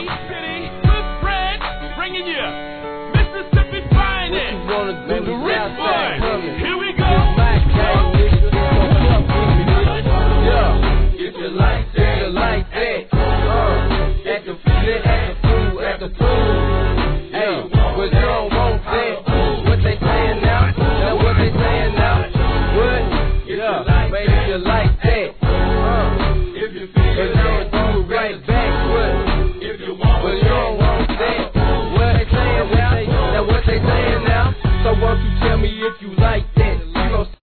City, with Fred, bringing you Mississippi Finest, the Rich Boys.